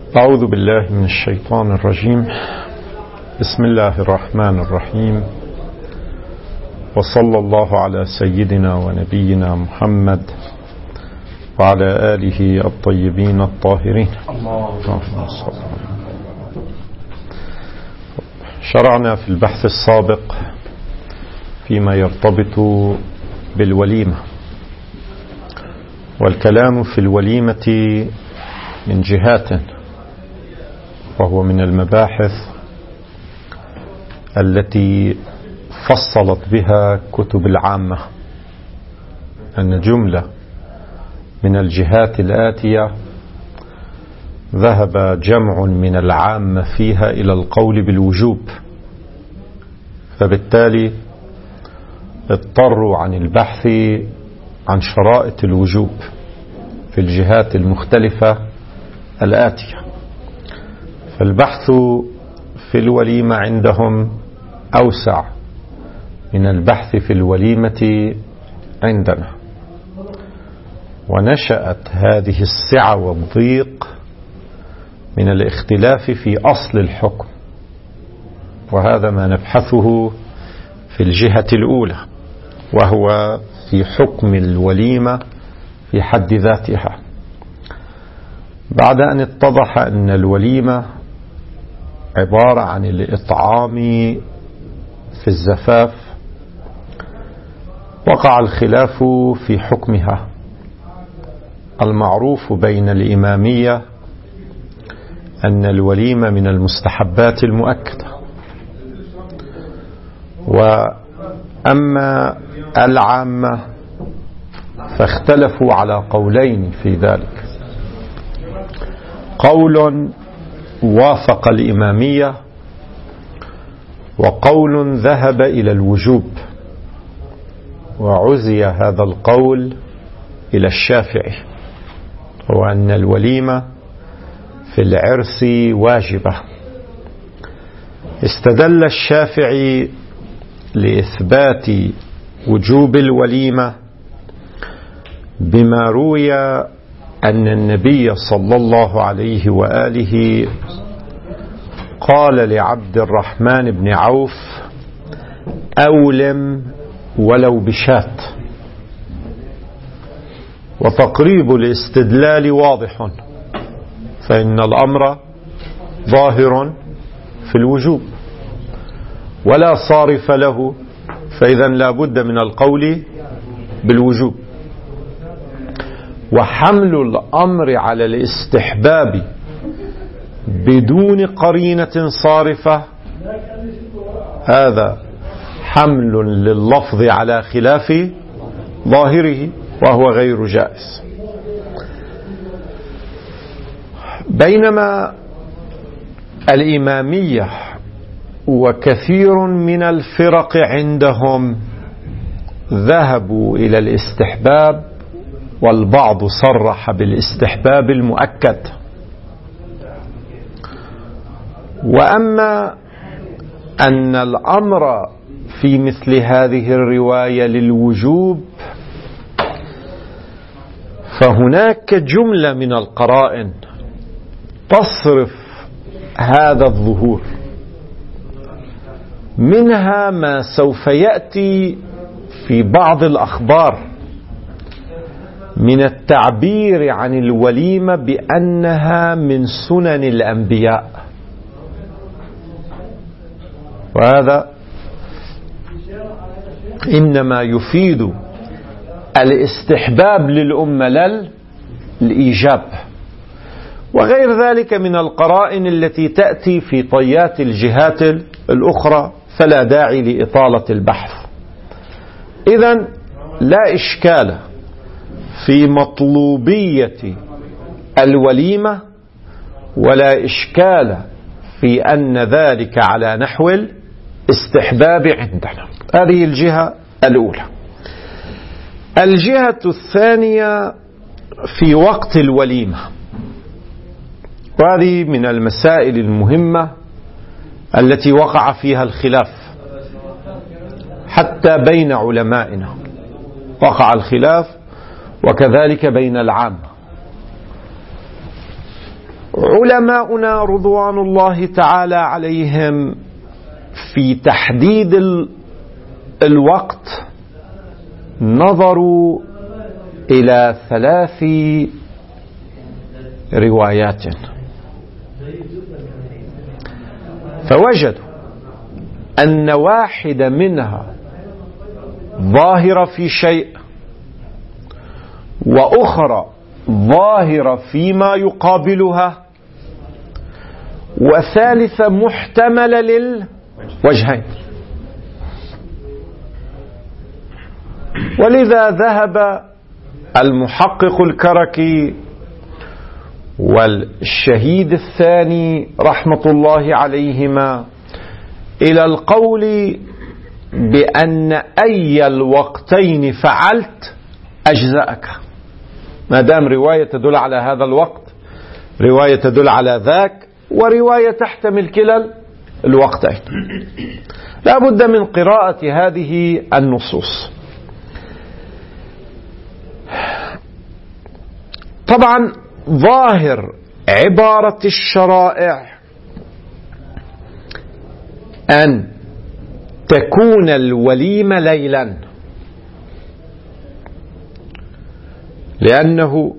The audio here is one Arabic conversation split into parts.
أعوذ بالله من الشيطان الرجيم. بسم الله الرحمن الرحيم، وصلى الله على سيدنا ونبينا محمد وعلى آله الطيبين الطاهرين. شرعنا في البحث السابق فيما يرتبط بالوليمة، والكلام في الوليمة من جهات، وهو من المباحث التي فصلت بها كتب العامة، أن جملة من الجهات الآتية ذهب جمع من العامة فيها إلى القول بالوجوب، فبالتالي اضطروا عن البحث عن شرائط الوجوب في الجهات المختلفة الآتية. فالبحث في الوليمة عندهم أوسع من البحث في الوليمة عندنا، ونشأت هذه السعة والضيق من الاختلاف في أصل الحكم، وهذا ما نبحثه في الجهة الأولى، وهو في حكم الوليمة في حد ذاتها. بعد أن اتضح أن الوليمة عبارة عن الإطعام في الزفاف، وقع الخلاف في حكمها. المعروف بين الإمامية أن الوليمة من المستحبات المؤكدة، وأما العامة فاختلفوا على قولين في ذلك: قول وافق الإمامية، وقول ذهب إلى الوجوب، وعزي هذا القول إلى الشافعي، هو أن الوليمة في العرس واجبة. استدل الشافعي لإثبات وجوب الوليمة بما روي أن النبي صلى الله عليه وآله قال لعبد الرحمن بن عوف: أولم ولو بشات. وتقريب الاستدلال واضح، فإن الأمر ظاهر في الوجوب ولا صارف له، فإذا لا بد من القول بالوجوب. وحمل الأمر على الاستحباب بدون قرينة صارفة، هذا حمل لللفظ على خلاف ظاهره، وهو غير جائز. بينما الإمامية وكثير من الفرق عندهم ذهبوا إلى الاستحباب، والبعض صرح بالاستحباب المؤكد. وأما أن الأمر في مثل هذه الرواية للوجوب، فهناك جملة من القرائن تصرف هذا الظهور، منها ما سوف يأتي في بعض الأخبار من التعبير عن الوليمة بأنها من سنن الأنبياء، وهذا إنما يفيد الاستحباب للأمة لا الإيجاب. وغير ذلك من القرائن التي تأتي في طيات الجهات الأخرى، فلا داعي لإطالة البحث. إذن لا إشكال في مطلوبية الوليمة، ولا إشكال في أن ذلك على نحو الاستحباب عندنا. هذه الجهة الأولى. الجهة الثانية في وقت الوليمة، وهذه من المسائل المهمة التي وقع فيها الخلاف حتى بين علمائنا، وقع الخلاف وكذلك بين العامة. علماؤنا رضوان الله تعالى عليهم في تحديد الوقت نظروا إلى 3 روايات، فوجدوا أن واحدة منها ظاهرة في شيء، وأخرى ظاهرة فيما يقابلها، وثالثة محتملة للوجهين. ولذا ذهب المحقق الكركي والشهيد الثاني رحمة الله عليهما إلى القول بأن أي الوقتين فعلت أجزأك، ما دام رواية تدل على هذا الوقت، رواية تدل على ذاك، ورواية تحتمل كلا الوقتين. لا بد من قراءة هذه النصوص. طبعا ظاهر عبارة الشرائع أن تكون الوليمة ليلا، لأنه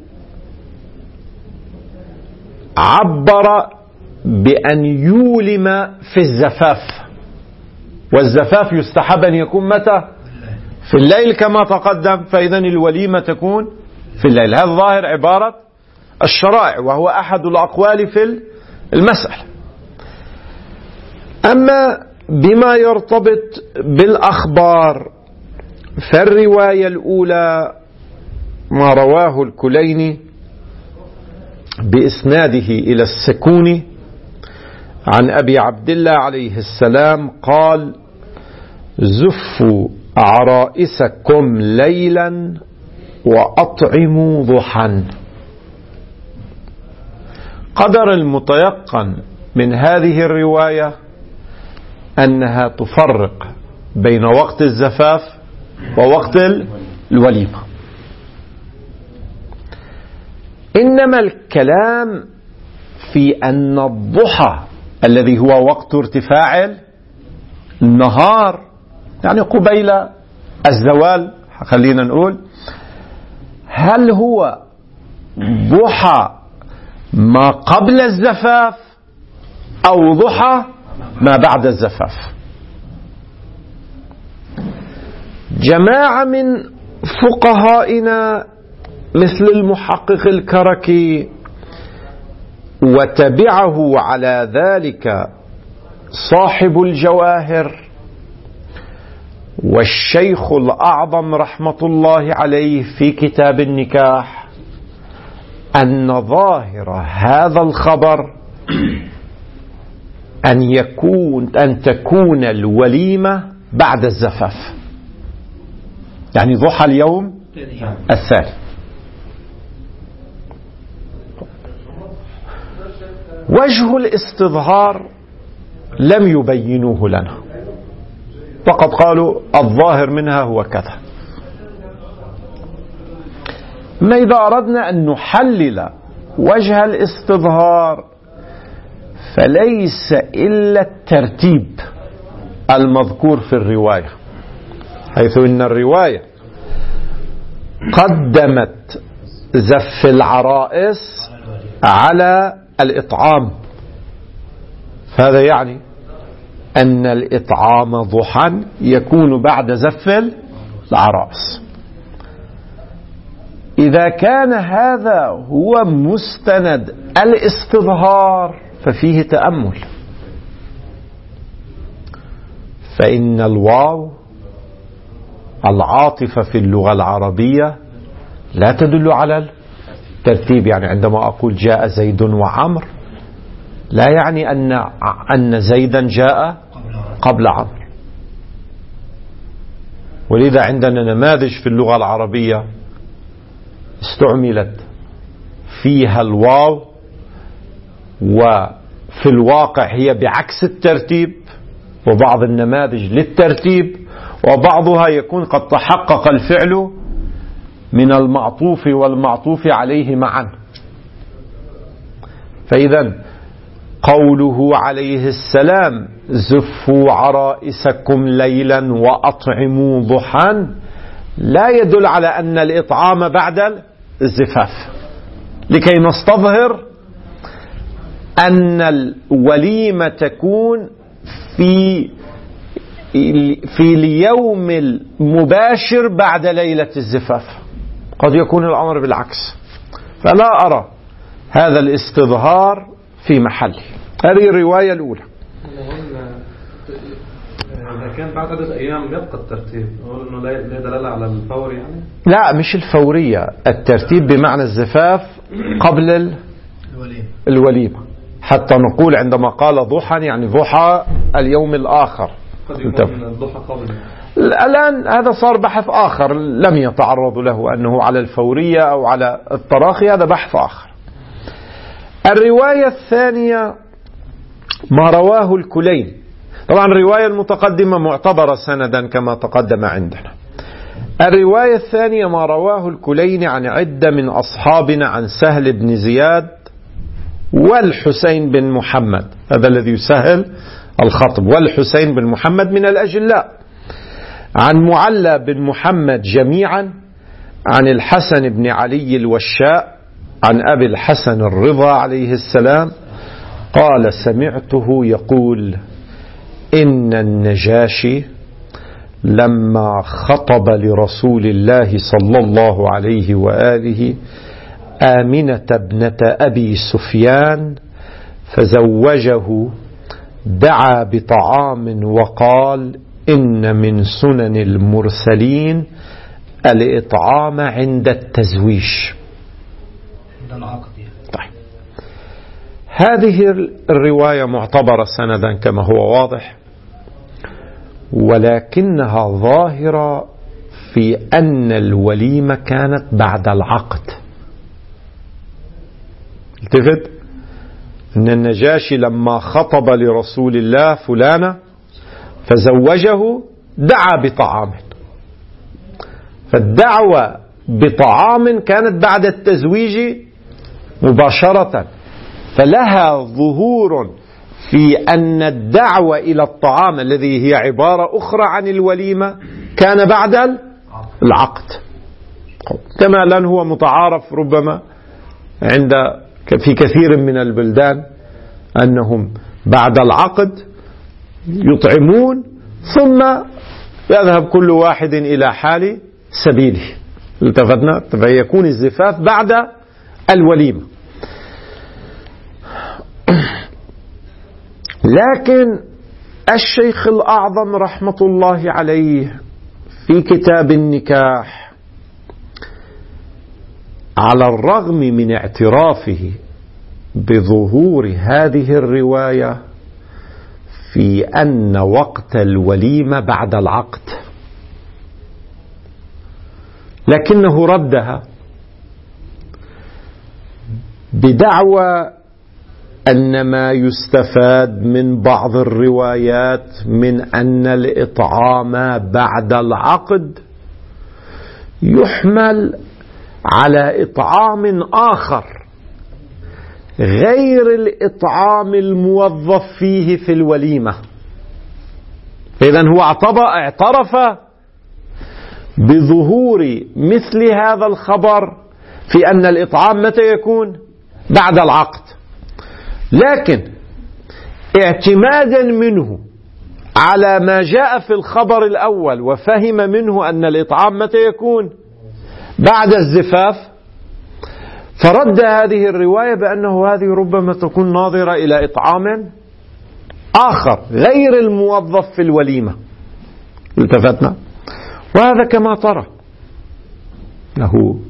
عبر بأن يولم في الزفاف، والزفاف يستحب أن يكون متى؟ في الليل كما تقدم، فإذا الوليمة تكون في الليل. هذا ظاهر عبارة الشرائع، وهو أحد الأقوال في المسألة. أما بما يرتبط بالأخبار فالرواية الأولى ما رواه الكليني بإسناده إلى السكوني عن أبي عبد الله عليه السلام قال: زفوا عرائسكم ليلا وأطعموا ضحى. قدر المتيقن من هذه الرواية أنها تفرق بين وقت الزفاف ووقت الوليمة، إنما الكلام في أن الضحى الذي هو وقت ارتفاع النهار، يعني قبيل الزوال، خلينا نقول، هل هو ضحى ما قبل الزفاف أو ضحى ما بعد الزفاف؟ جماعة من فقهائنا مثل المحقق الكركي وتبعه على ذلك صاحب الجواهر والشيخ الأعظم رحمة الله عليه في كتاب النكاح، أن ظاهر هذا الخبر أن تكون الوليمة بعد الزفاف، يعني ضحى اليوم الثاني. وجه الاستظهار لم يبينوه لنا، فقد قالوا الظاهر منها هو كذا. ما إذا أردنا أن نحلل وجه الاستظهار فليس إلا الترتيب المذكور في الرواية، حيث إن الرواية قدمت زف العرائس على الإطعام، فهذا يعني أن الإطعام ضحى يكون بعد زف العرائس. إذا كان هذا هو مستند الاستظهار ففيه تأمل، فإن الواو العاطفة في اللغة العربية لا تدل على الترتيب. يعني عندما أقول جاء زيد وعمر لا يعني أن زيدا جاء قبل عمر. ولذا عندنا نماذج في اللغة العربية استعملت فيها الواو وفي الواقع هي بعكس الترتيب، وبعض النماذج للترتيب، وبعضها يكون قد تحقق الفعل من المعطوف والمعطوف عليه معا. فإذا قوله عليه السلام زفوا عرائسكم ليلا وأطعموا ضحى لا يدل على أن الإطعام بعد الزفاف، لكي نستظهر أن الوليمة تكون في اليوم المباشر بعد ليلة الزفاف. قد يكون الأمر بالعكس، فلا أرى هذا الاستظهار في محله. هذه الرواية الأولى. إذا كان بعد عدد أيام يبقى الترتيب، نقول إنه لا دلالة على الفور يعني؟ لا، مش الفورية، الترتيب بمعنى الزفاف قبل الوليمة، حتى نقول عندما قال ضحى يعني ضحى اليوم الآخر. قد يكون الضحى قبل. الآن هذا صار بحث آخر لم يتعرض له أنه على الفورية أو على التراخي، هذا بحث آخر. الرواية الثانية ما رواه الكلين. طبعا الرواية المتقدمة معتبرة سندا كما تقدم عندنا. الرواية الثانية ما رواه الكلين عن عدة من أصحابنا عن سهل بن زياد والحسين بن محمد، هذا الذي يسهل الخطب، والحسين بن محمد من الأجلاء، عن معلى بن محمد جميعا، عن الحسن بن علي الوشاء، عن أبي الحسن الرضا عليه السلام قال سمعته يقول إن النجاشي لما خطب لرسول الله صلى الله عليه وآله آمنة ابنة أبي سفيان فزوجه دعا بطعام وقال إن من سنن المرسلين الإطعام عند التزويج. طيب. هذه الرواية معتبرة سندا كما هو واضح، ولكنها ظاهرة في أن الوليمة كانت بعد العقد. التفت أن النجاشي لما خطب لرسول الله فلانة فزوجه دعا بطعام، فالدعوة بطعام كانت بعد التزويج مباشرة، فلها ظهور في أن الدعوة إلى الطعام الذي هي عبارة أخرى عن الوليمة كان بعد العقد، كما لن هو متعارف ربما في كثير من البلدان أنهم بعد العقد يطعمون ثم يذهب كل واحد إلى حال سبيله. التفتنا، فيكون الزفاف بعد الوليمة. لكن الشيخ الأعظم رحمة الله عليه في كتاب النكاح على الرغم من اعترافه بظهور هذه الرواية في أن وقت الوليمة بعد العقد، لكنه ردها بدعوى أن ما يستفاد من بعض الروايات من أن الإطعام بعد العقد يحمل على إطعام آخر غير الإطعام الموظف فيه في الوليمة. إذن هو اعترف بظهور مثل هذا الخبر في أن الإطعام متى يكون؟ بعد العقد، لكن اعتمادا منه على ما جاء في الخبر الأول وفهم منه أن الإطعام متى يكون؟ بعد الزفاف، فرد هذه الرواية بأنه هذه ربما تكون ناظرة إلى إطعام آخر غير الموظف في الوليمة. التفتنا، وهذا كما ترى له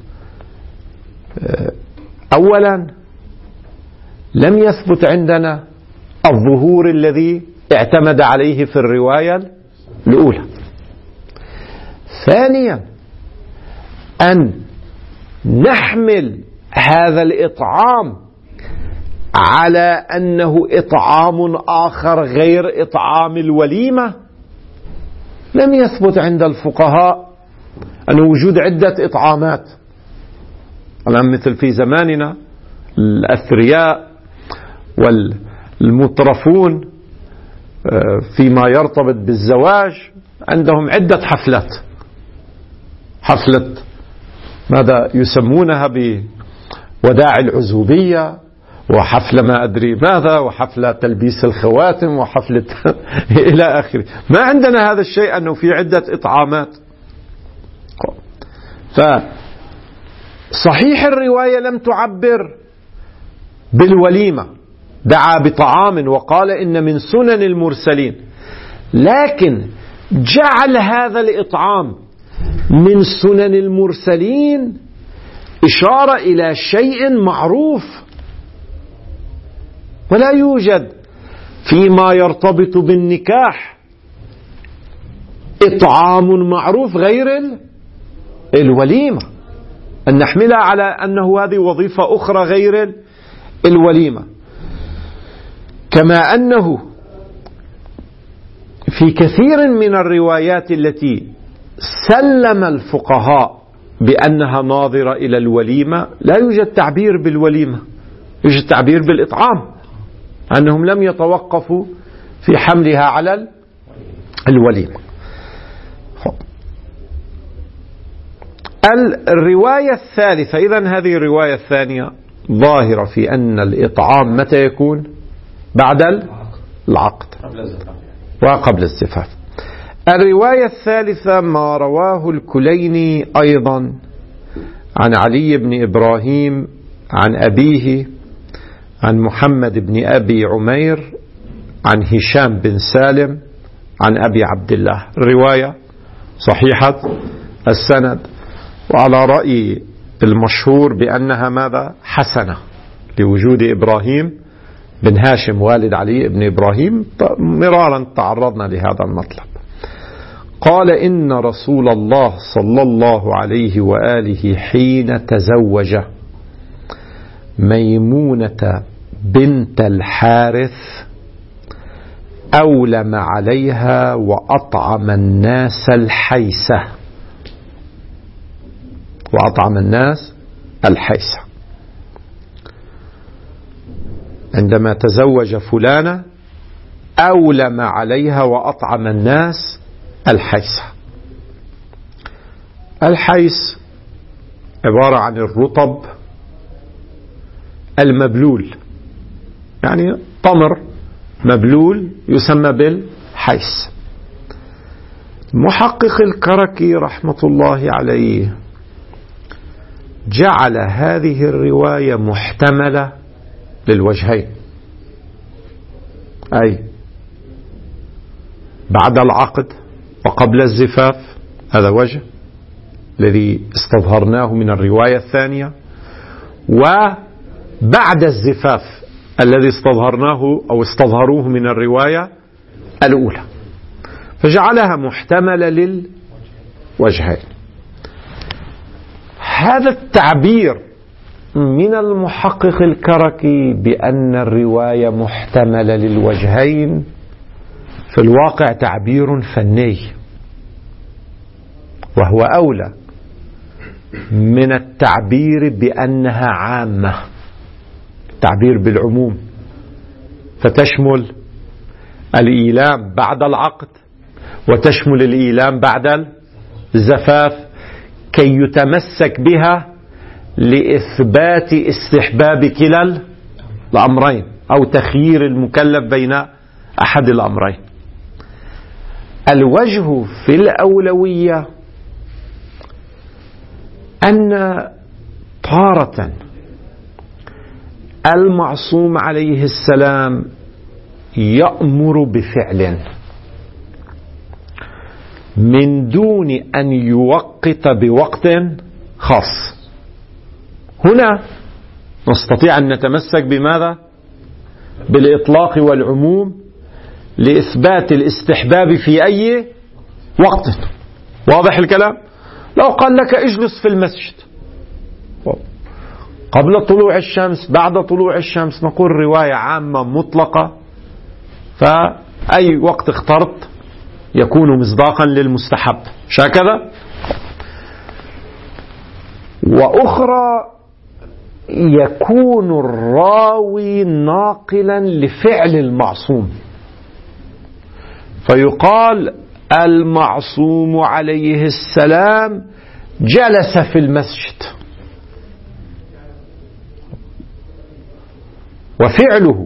أولا لم يثبت عندنا الظهور الذي اعتمد عليه في الرواية الأولى. ثانيا أن نحمل هذا الإطعام على أنه إطعام آخر غير إطعام الوليمة. لم يثبت عند الفقهاء أن وجود عدة إطعامات، الآن مثل في زماننا الأثرياء والمترفون فيما يرتبط بالزواج عندهم عدة حفلات. حفلة ماذا يسمونها بوداع العزوبية، وحفلة ما أدري ماذا، وحفلة تلبيس الخواتم، وحفلة إلى آخره. ما عندنا هذا الشيء، أنه في عدة إطعامات. فصحيح الرواية لم تعبر بالوليمة، دعا بطعام وقال إن من سنن المرسلين، لكن جعل هذا الإطعام من سنن المرسلين إشارة إلى شيء معروف، ولا يوجد فيما يرتبط بالنكاح إطعام معروف غير الوليمة، أن نحملها على أنه هذه وظيفة أخرى غير الوليمة. كما أنه في كثير من الروايات التي سلم الفقهاء بأنها ناظرة إلى الوليمة لا يوجد تعبير بالوليمة، يوجد تعبير بالإطعام، أنهم لم يتوقفوا في حملها على الوليمة. الرواية الثالثة، إذن هذه الرواية الثانية ظاهرة في أن الإطعام متى يكون؟ بعد العقد وقبل الزفاف. الرواية الثالثة ما رواه الكليني أيضا عن علي بن إبراهيم عن أبيه عن محمد بن أبي عمير عن هشام بن سالم عن أبي عبد الله. الرواية صحيحة السند، وعلى رأي المشهور بأنها ماذا؟ حسنة، لوجود إبراهيم بن هاشم والد علي بن إبراهيم. مرارا تعرضنا لهذا المطلب. قال إن رسول الله صلى الله عليه وآله حين تزوج ميمونة بنت الحارث أولم عليها وأطعم الناس الحيسة، وأطعم الناس الحيسة. عندما تزوج فلانة أولم عليها وأطعم الناس الحيسة. الحيس عبارة عن الرطب المبلول، يعني تمر مبلول يسمى بالحيس. محقق الكركي رحمة الله عليه جعل هذه الرواية محتملة للوجهين، أي بعد العقد وقبل الزفاف، هذا وجه الذي استظهرناه من الرواية الثانية، وبعد الزفاف الذي استظهرناه أو استظهروه من الرواية الأولى، فجعلها محتملة للوجهين. هذا التعبير من المحقق الكركي بأن الرواية محتملة للوجهين في الواقع تعبير فني، وهو أولى من التعبير بأنها عامة، التعبير بالعموم، فتشمل الإيلام بعد العقد وتشمل الإيلام بعد الزفاف، كي يتمسك بها لإثبات استحباب كلا الأمرين أو تخيير المكلف بين أحد الأمرين. الوجه في الأولوية أن تارة المعصوم عليه السلام يأمر بفعل من دون أن يوقت بوقت خاص. هنا نستطيع أن نتمسك بماذا؟ بالإطلاق والعموم لإثبات الاستحباب في أي وقت. واضح الكلام؟ لو قال لك اجلس في المسجد قبل طلوع الشمس بعد طلوع الشمس، نقول رواية عامة مطلقة، فأي وقت اخترت يكون مصداقا للمستحب، شاكذا. وأخرى يكون الراوي ناقلا لفعل المعصوم، فيقال المعصوم عليه السلام جلس في المسجد، وفعله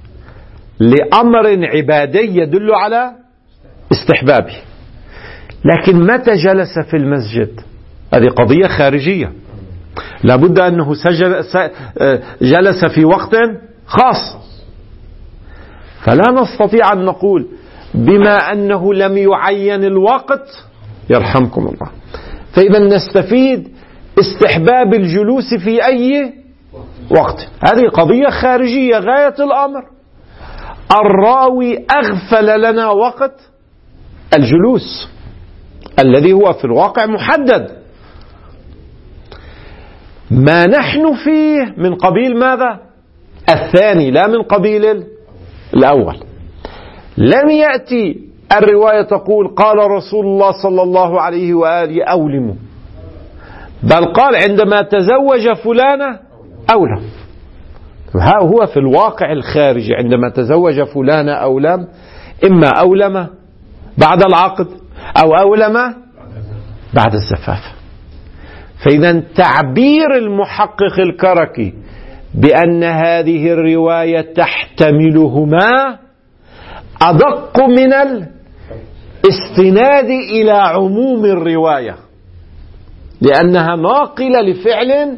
لأمر عبادي يدل على استحبابه. لكن متى جلس في المسجد؟ هذه قضية خارجية، لابد أنه جلس في وقت خاص، فلا نستطيع أن نقول بما أنه لم يعين الوقت يرحمكم الله، فإذا نستفيد استحباب الجلوس في أي وقت. هذه قضية خارجية غاية الأمر. الراوي أغفل لنا وقت الجلوس الذي هو في الواقع محدد. ما نحن فيه من قبيل ماذا؟ الثاني، لا من قبيل الأول. لم يأتي الرواية تقول قال رسول الله صلى الله عليه وآله أولموا، بل قال عندما تزوج فلانة أولم. ها هو في الواقع الخارجي عندما تزوج فلانة أولم، إما أولم بعد العقد أو أولم بعد الزفاف. فإذا تعبير المحقق الكركي بأن هذه الرواية تحتملهما أدق من الاستناد إلى عموم الرواية، لأنها ناقلة لفعل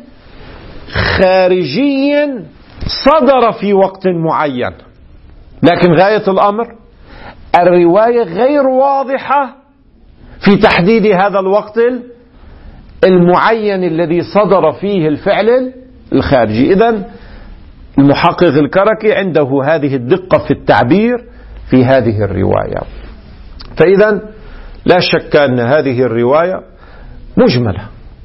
خارجي صدر في وقت معين. لكن غاية الأمر الرواية غير واضحة في تحديد هذا الوقت المعين الذي صدر فيه الفعل الخارجي. إذن المحقق الكركي عنده هذه الدقة في التعبير في هذه الرواية. فإذا لا شك أن هذه الرواية مجملة،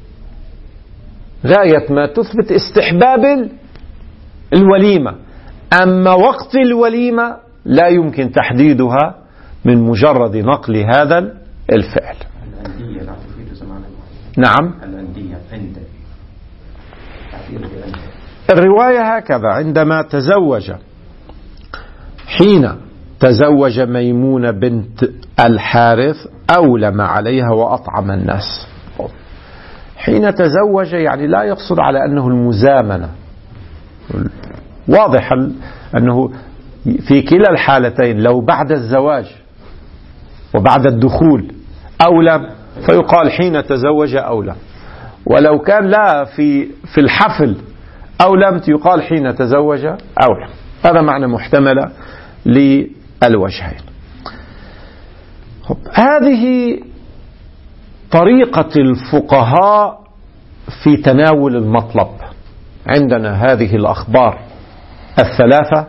غاية ما تثبت استحباب الوليمة، أما وقت الوليمة لا يمكن تحديدها من مجرد نقل هذا الفعل. نعم، الرواية هكذا عندما تزوج، حين تزوج ميمونة بنت الحارث أولم عليها وأطعم الناس. حين تزوج يعني لا يقصد على أنه المزامنة، واضح أنه في كلا الحالتين لو بعد الزواج وبعد الدخول أولم فيقال حين تزوج أولم، ولو كان لا في الحفل أولم يقال حين تزوج أولم. هذا معنى محتمل للوجهين. هذه طريقة الفقهاء في تناول المطلب. عندنا هذه الأخبار الثلاثة.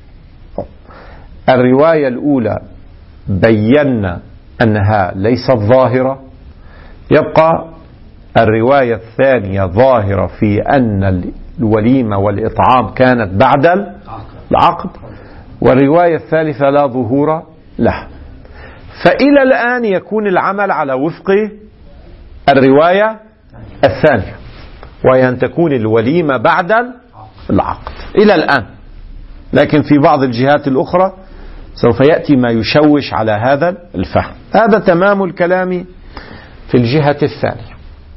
الرواية الأولى بينا أنها ليست ظاهرة، يبقى الرواية الثانية ظاهرة في أن الوليمة والإطعام كانت بعد العقد، والرواية الثالثة لا ظهور لها. فإلى الآن يكون العمل على وفق الرواية الثانية، وهي أن تكون الوليمة بعد العقد إلى الآن. لكن في بعض الجهات الأخرى سوف يأتي ما يشوش على هذا الفهم. هذا تمام الكلام في الجهة الثانية.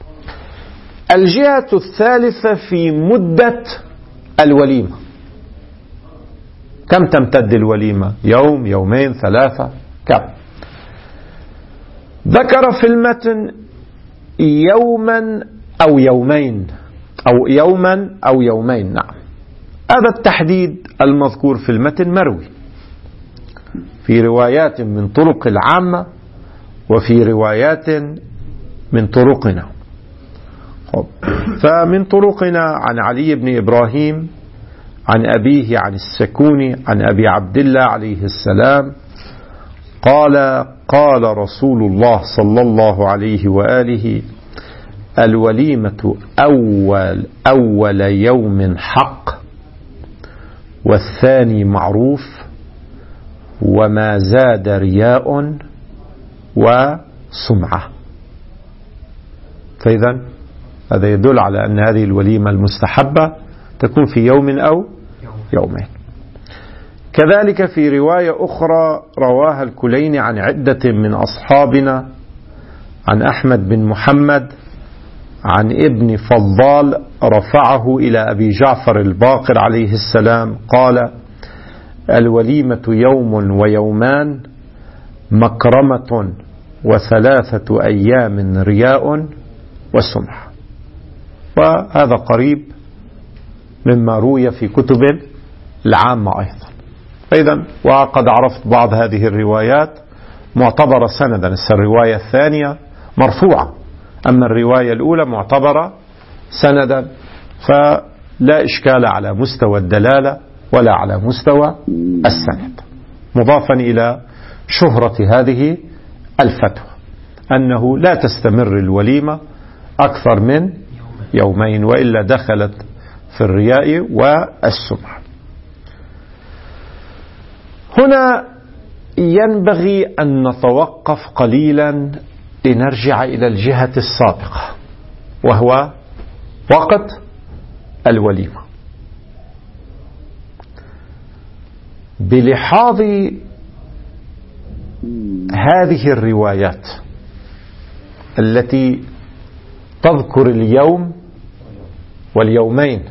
الجهة الثالثة في مدة الوليمة. كم تمتد الوليمة؟ يوم، يومين، ثلاثة، كم؟ ذكر في المتن يوما أو يومين، أو يوما أو يومين. نعم، هذا التحديد المذكور في المتن مروي في روايات من طرق العامة وفي روايات من طرقنا. فمن طرقنا عن علي بن إبراهيم عن أبيه عن السكوني عن أبي عبد الله عليه السلام قال: قال رسول الله صلى الله عليه وآله: الوليمة أول يوم حق، والثاني معروف، وما زاد رياء وسمعة. فإذا هذا يدل على أن هذه الوليمة المستحبة تكون في يوم أو يومين. كذلك في رواية أخرى رواها الكليني عن عدة من أصحابنا عن أحمد بن محمد عن ابن فضال رفعه إلى أبي جعفر الباقر عليه السلام قال: الوليمة يوم ويومان مكرمة وثلاثة أيام رياء وسمعة. وهذا قريب مما روي في كتب العامة أيضا. إذن وقد عرفت بعض هذه الروايات معتبرة سندا، الرواية الثانية مرفوعة، أما الرواية الأولى معتبرة سندا، فلا إشكال على مستوى الدلالة ولا على مستوى السند. مضافا إلى شهرة هذه الفتوى أنه لا تستمر الوليمة أكثر من يومين، وإلا دخلت في الرياء والسمعة. هنا ينبغي أن نتوقف قليلا لنرجع إلى الجهة السابقة، وهو وقت الوليمة. بلحاظ هذه الروايات التي تذكر اليوم واليومين،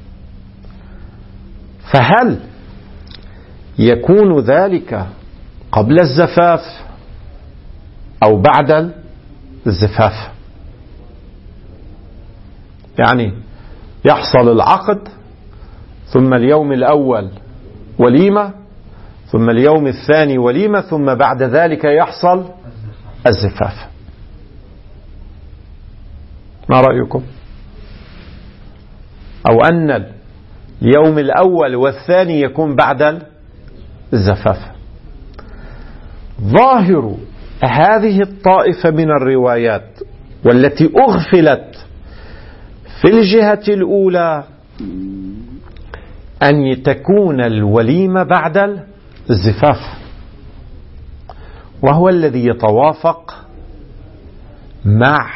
فهل يكون ذلك قبل الزفاف أو بعد الزفاف؟ يعني يحصل العقد ثم اليوم الأول وليمة ثم اليوم الثاني وليمة ثم بعد ذلك يحصل الزفاف. ما رأيكم؟ أو أن اليوم الأول والثاني يكون بعد الزفاف؟ ظاهر هذه الطائفة من الروايات والتي أغفلت في الجهة الأولى أن تكون الوليمة بعد الزفاف، وهو الذي يتوافق مع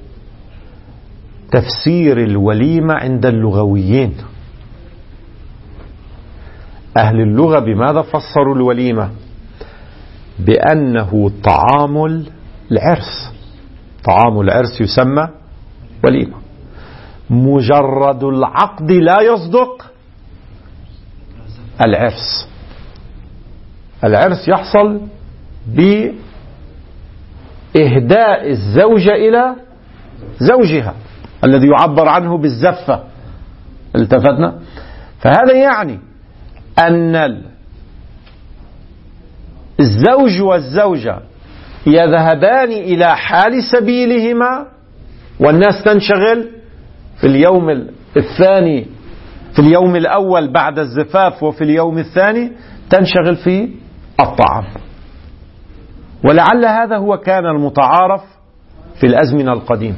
تفسير الوليمة عند اللغويين. أهل اللغة بماذا فسروا الوليمة؟ بأنه طعام العرس. طعام العرس يسمى وليمة. مجرد العقد لا يصدق العرس. العرس يحصل بإهداء الزوجة إلى زوجها الذي يعبر عنه بالزفة. التفتنا؟ فهذا يعني أن الزوج والزوجة يذهبان إلى حال سبيلهما، والناس تنشغل في اليوم الثاني، في اليوم الأول بعد الزفاف، وفي اليوم الثاني تنشغل في الطعام. ولعل هذا هو كان المتعارف في الأزمنة القديمة،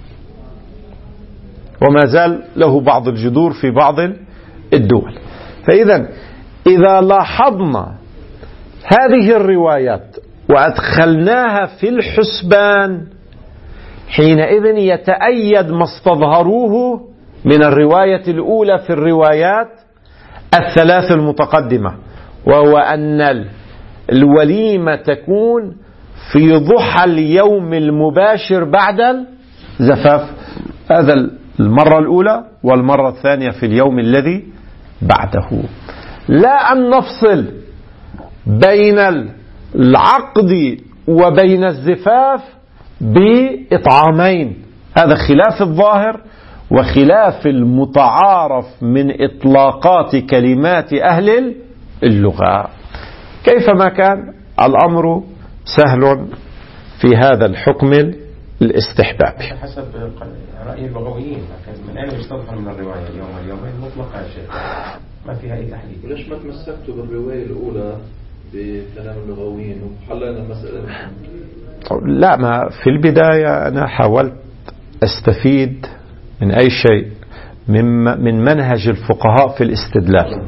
وما زال له بعض الجذور في بعض الدول. فإذا إذا لاحظنا هذه الروايات وأدخلناها في الحسبان، حينئذ يتأيد ما استظهروه من الرواية الأولى في الروايات الثلاث المتقدمة، وهو أن الوليمة تكون في ضحى اليوم المباشر بعد الزفاف. هذا المرة الأولى، والمرة الثانية في اليوم الذي بعده. لا أن نفصل بين العقد وبين الزفاف بإطعامين، هذا خلاف الظاهر وخلاف المتعارف من إطلاقات كلمات أهل اللغة. كيفما كان الأمر سهل في هذا الحكم الاستحبابي. حسب رأي اللغويين، من أين يستظهر من الرواية اليوم واليومين مطلقا شيء ما فيها أي تحديد. وليش ما تمسكتوا بالرواية الأولى بكلام اللغويين وحلنا المسألة؟ لا، ما في البداية أنا حاولت أستفيد من أي شيء من منهج الفقهاء في الاستدلال.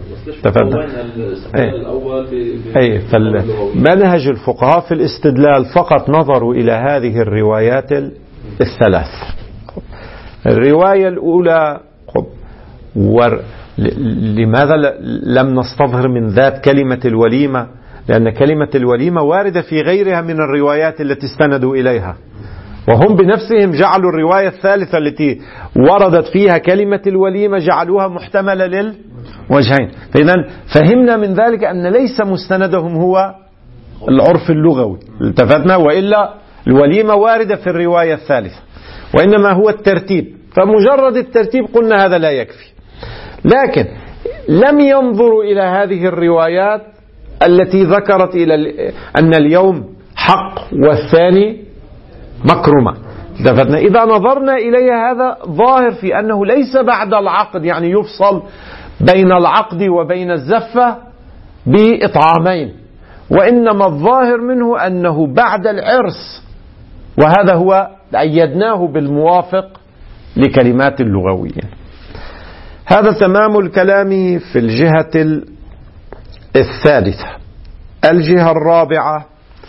منهج الفقهاء في الاستدلال فقط نظروا إلى هذه الروايات الثلاث. الرواية الأولى لماذا لم نستظهر من ذات كلمة الوليمة؟ لأن كلمة الوليمة واردة في غيرها من الروايات التي استندوا إليها، وهم بنفسهم جعلوا الرواية الثالثة التي وردت فيها كلمة الوليمة جعلوها محتملة للوجهين. فإذا فهمنا من ذلك أن ليس مستندهم هو العرف اللغوي، التفتنا، وإلا الوليمة واردة في الرواية الثالثة، وإنما هو الترتيب. فمجرد الترتيب قلنا هذا لا يكفي، لكن لم ينظروا إلى هذه الروايات التي ذكرت إلى أن اليوم حق والثاني مكرمة. إذا نظرنا إليها هذا ظاهر في أنه ليس بعد العقد، يعني يفصل بين العقد وبين الزفة بإطعامين، وإنما الظاهر منه أنه بعد العرس، وهذا هو أيدناه بالموافق لكلمات اللغويين. هذا تمام الكلام في الجهة الثالثة. الجهة الرابعة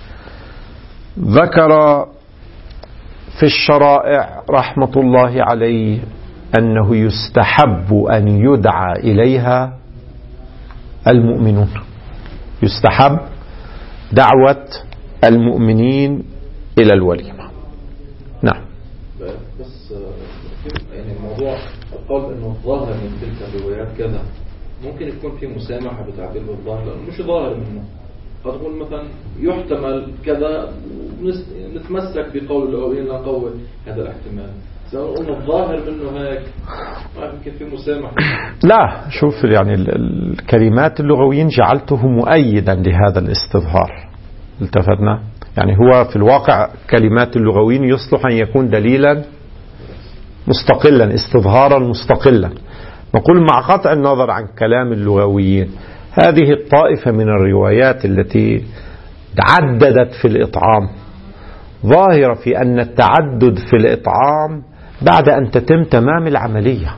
ذكر في الشرائع رحمة الله عليه أنه يستحب أن يدعى إليها المؤمنون، يستحب دعوة المؤمنين إلى الوليمة. نعم. بس يعني الموضوع القول انه الظاهر من تلك الروايات كذا، ممكن يكون في مسامحة بتعبير بالظاهر لأنه مش ظاهر منه. قد تقول مثلا يحتمل كذا، نتمسك بقول الأولين لا نقول هذا الاحتمال. إذا قلنا الظاهر منه هيك ما يمكن في مسامحة. لا، شوف يعني الكلمات اللغويين جعلته مؤيدا لهذا الاستظهار، التفتنا. يعني هو في الواقع كلمات اللغويين يصلح أن يكون دليلا مستقلا، استظهارا مستقلا. نقول مع قطع النظر عن كلام اللغويين، هذه الطائفة من الروايات التي تعددت في الإطعام ظاهرة في أن التعدد في الإطعام بعد أن تتم تمام العملية،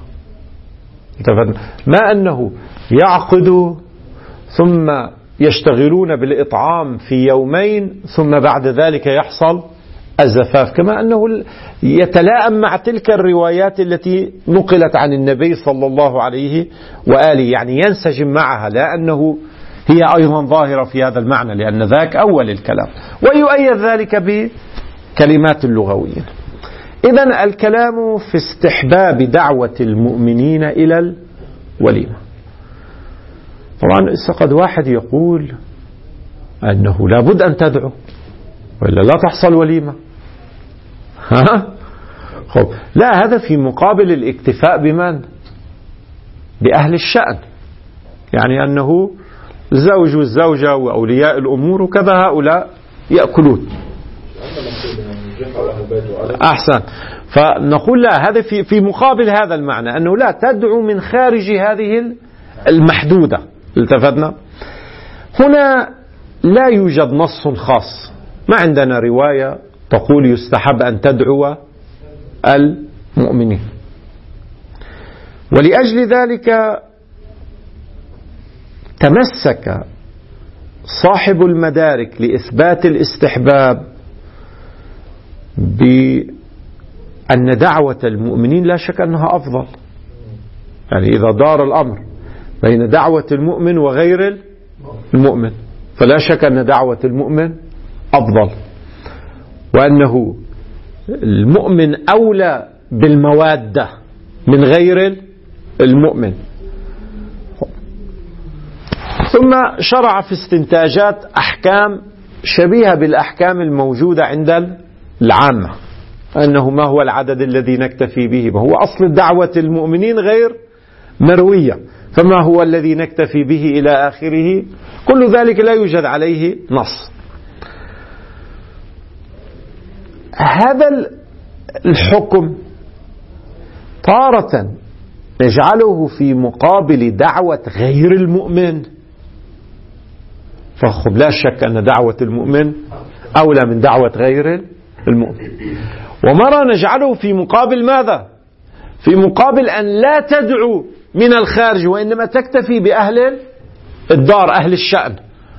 ما أنه يعقد ثم يشتغلون بالإطعام في يومين ثم بعد ذلك يحصل الزفاف، كما أنه يتلائم مع تلك الروايات التي نقلت عن النبي صلى الله عليه وآله، يعني ينسجم معها، لا أنه هي أيضا ظاهرة في هذا المعنى، لأن ذاك أول الكلام، ويؤيد ذلك بكلمات اللغويين. إذن الكلام في استحباب دعوة المؤمنين إلى الوليمة. طبعا قد واحد يقول أنه لابد أن تدعو وإلا لا تحصل وليمة. لا، هذا في مقابل الاكتفاء بمن؟ بأهل الشأن، يعني أنه الزوج والزوجة وأولياء الأمور وكذا هؤلاء يأكلون. أحسن. فنقول لا، هذا في مقابل هذا المعنى، أنه لا تدعو من خارج هذه المحدودة. التفتنا هنا لا يوجد نص خاص، ما عندنا رواية تقول يستحب أن تدعو المؤمنين، ولأجل ذلك تمسك صاحب المدارك لإثبات الاستحباب بأن دعوة المؤمنين لا شك أنها أفضل. يعني إذا دار الأمر بين دعوة المؤمن وغير المؤمن فلا شك أن دعوة المؤمن أفضل، وأنه المؤمن أولى بالموادة من غير المؤمن. ثم شرع في استنتاجات أحكام شبيهة بالأحكام الموجودة عند العامة، أنه ما هو العدد الذي نكتفي به، ما هو أصل دعوة المؤمنين غير مروية، فما هو الذي نكتفي به إلى آخره. كل ذلك لا يوجد عليه نص. هذا الحكم تارة نجعله في مقابل دعوة غير المؤمن، فخب لا شك أن دعوة المؤمن أولى من دعوة غير المؤمن. ومرة نجعله في مقابل ماذا؟ في مقابل أن لا تدعو من الخارج، وإنما تكتفي بأهل الدار، أهل الشأن.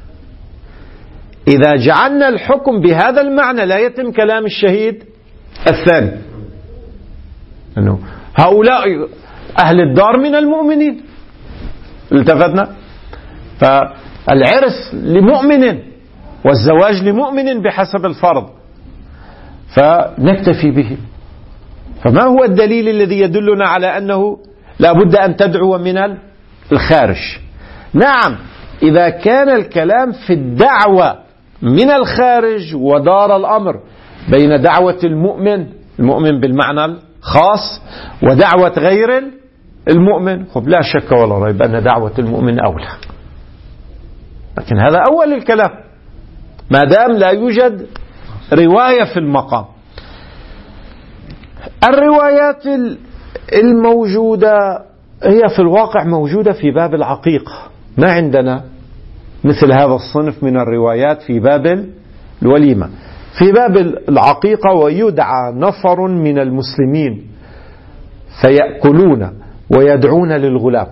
إذا جعلنا الحكم بهذا المعنى لا يتم كلام الشهيد الثاني، أنه هؤلاء أهل الدار من المؤمنين. التفتنا؟ فالعرس لمؤمن والزواج لمؤمن بحسب الفرض، فنكتفي به. فما هو الدليل الذي يدلنا على أنه لا بد أن تدعو من الخارج؟ نعم، إذا كان الكلام في الدعوة من الخارج ودار الأمر بين دعوة المؤمن بالمعنى الخاص ودعوة غير المؤمن، لا شك ولا ريب أن دعوة المؤمن أولى. لكن هذا أول الكلام ما دام لا يوجد رواية في المقام. الروايات الموجودة هي في الواقع موجودة في باب العقيقة، ما عندنا مثل هذا الصنف من الروايات في باب الوليمة. في باب العقيقة ويدعى نفر من المسلمين فيأكلون ويدعون للغلام،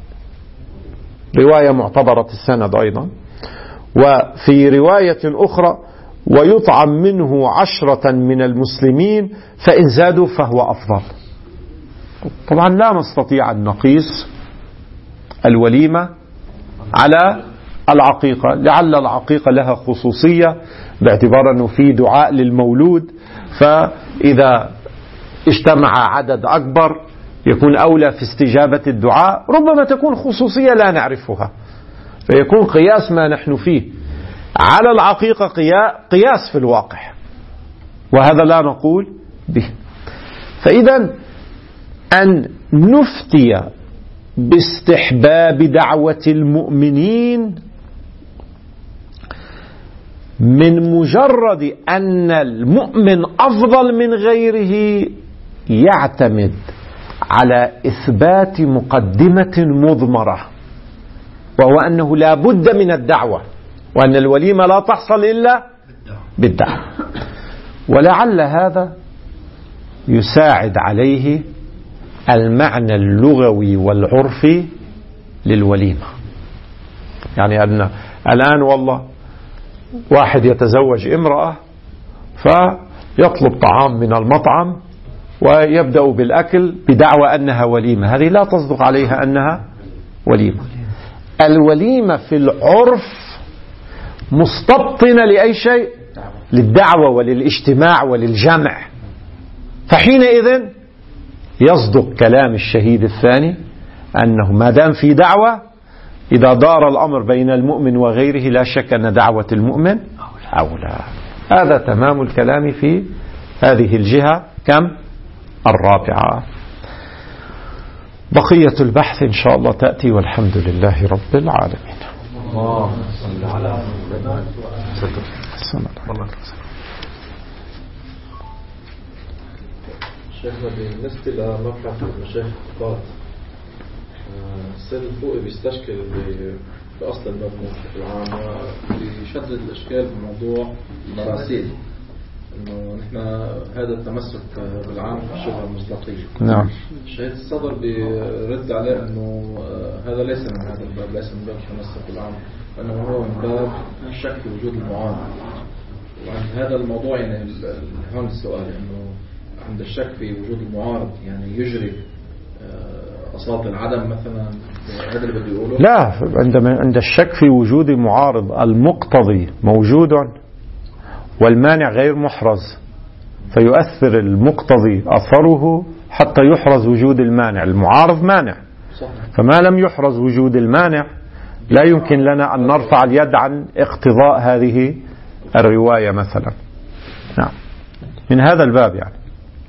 رواية معتبرة السند أيضا. وفي رواية أخرى ويطعم منه 10 من المسلمين فإن زادوا فهو أفضل. طبعا لا نستطيع أن نقيس الوليمة على العقيقة، لعل العقيقة لها خصوصية باعتبار أنه في دعاء للمولود، فإذا اجتمع عدد أكبر يكون أولى في استجابة الدعاء. ربما تكون خصوصية لا نعرفها، فيكون قياس ما نحن فيه على العقيقة قياس في الواقع، وهذا لا نقول به. فإذا أن نفتي باستحباب دعوة المؤمنين من مجرد أن المؤمن أفضل من غيره يعتمد على إثبات مقدمة مضمرة، وهو أنه لا بد من الدعوة، وأن الوليمة لا تحصل إلا بالدعوة. ولعل هذا يساعد عليه المعنى اللغوي والعرفي للوليمة. يعني أن الآن والله واحد يتزوج امرأة فيطلب طعام من المطعم ويبدأ بالأكل بدعوى أنها وليمة، هذه لا تصدق عليها أنها وليمة. الوليمة في العرف مستبطنة لأي شيء، للدعوة وللاجتماع وللجمع. فحينئذ يصدق كلام الشهيد الثاني أنه ما دام في دعوة، إذا دار الأمر بين المؤمن وغيره لا شك أن دعوة المؤمن أولى. هذا تمام الكلام في هذه الجهة. كم؟ الرابعة. بقية البحث إن شاء الله تأتي، والحمد لله رب العالمين. الله صل على شيخنا، بالنسبة لمبحث المشايخ الثقات، السيد الفوقي بيستشكل بأصل الباب بشكل عام، وبيشدد الإشكال بموضوع المراسيل، إنه نحن هذا التمسك بالعام في شبه المصداقية. نعم. الشهيد الصدر بيرد عليه إنه هذا ليس من هذا الباب، ليس من باب التمسك بالعام، وإنه هو من باب الشك في وجود المعارض. وعند هذا الموضوع يعني هون السؤال، إنه عند الشك في وجود المعارض يعني يجري أصالة العدم مثلا، هذا اللي بدي يقوله؟ لا، عند الشك في وجود معارض المقتضي موجود والمانع غير محرز، فيؤثر المقتضي أثره حتى يحرز وجود المانع. المعارض مانع، فما لم يحرز وجود المانع لا يمكن لنا أن نرفع اليد عن اقتضاء هذه الرواية مثلا. نعم، من هذا الباب يعني.